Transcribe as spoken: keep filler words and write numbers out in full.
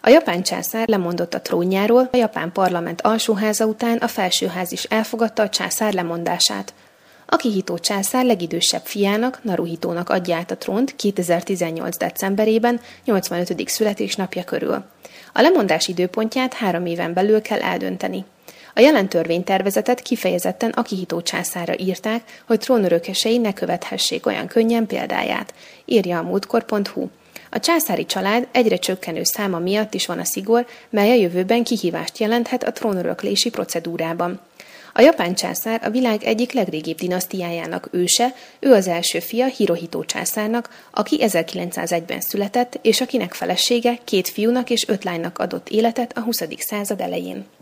A japán császár lemondott a trónjáról, a japán parlament alsóháza után a felsőház is elfogadta a császár lemondását. Akihito császár legidősebb fiának, Naruhitónak adja át a trónt kétezer-tizennyolc. decemberében, nyolcvanötödik születésnapja körül. A lemondás időpontját három éven belül kell eldönteni. A jelen törvénytervezetet kifejezetten Akihito császárra írták, hogy trónörökösei ne követhessék olyan könnyen példáját, írja a múltkor pont hu. A császári család egyre csökkenő száma miatt is van a szigor, mely a jövőben kihívást jelenthet a trónöröklési procedúrában. A japán császár a világ egyik legrégibb dinasztiájának őse, ő az első fia Hirohito császárnak, aki ezerkilencszázegyben született, és akinek felesége két fiúnak és öt lánynak adott életet a huszadik század elején.